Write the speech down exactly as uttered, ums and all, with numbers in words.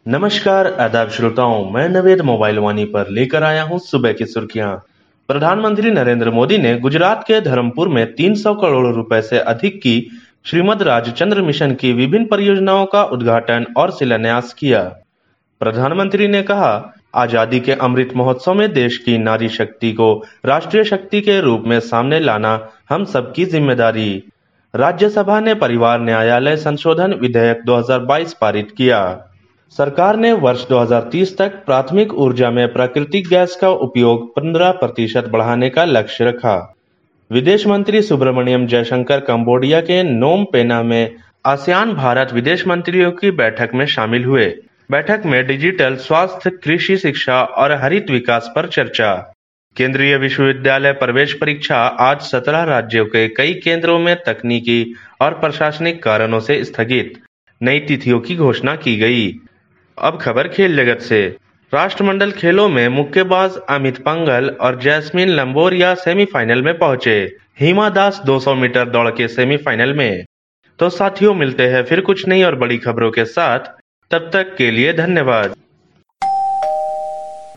नमस्कार आदाब श्रोताओं, मैं नवेद मोबाइल वाणी पर लेकर आया हूं सुबह की सुर्खियां। प्रधानमंत्री नरेंद्र मोदी ने गुजरात के धर्मपुर में तीन सौ करोड़ रुपए से अधिक की श्रीमद राजचंद्र मिशन की विभिन्न परियोजनाओं का उद्घाटन और शिलान्यास किया। प्रधानमंत्री ने कहा, आजादी के अमृत महोत्सव में देश की नारी शक्ति को राष्ट्रीय शक्ति के रूप में सामने लाना हम सबकी जिम्मेदारी। राज्यसभा ने परिवार न्यायालय संशोधन विधेयक दो हज़ार बाईस पारित किया। सरकार ने वर्ष दो हज़ार तीस तक प्राथमिक ऊर्जा में प्राकृतिक गैस का उपयोग पंद्रह प्रतिशत बढ़ाने का लक्ष्य रखा। विदेश मंत्री सुब्रमण्यम जयशंकर कंबोडिया के नोम पेन्हा में आसियान भारत विदेश मंत्रियों की बैठक में शामिल हुए। बैठक में डिजिटल, स्वास्थ्य, कृषि, शिक्षा और हरित विकास पर चर्चा। केंद्रीय विश्वविद्यालय प्रवेश परीक्षा आज सत्रह राज्यों के कई केंद्रों में तकनीकी और प्रशासनिक कारणों से स्थगित। नई तिथियों की घोषणा की गई। अब खबर खेल जगत से। राष्ट्रमंडल खेलों में मुक्केबाज अमित पंघल और जैस्मिन लंबोरिया सेमीफाइनल में पहुंचे। हिमा दास दो सौ मीटर दौड़ के सेमीफाइनल में। तो साथियों, मिलते हैं फिर कुछ नई और बड़ी खबरों के साथ। तब तक के लिए धन्यवाद।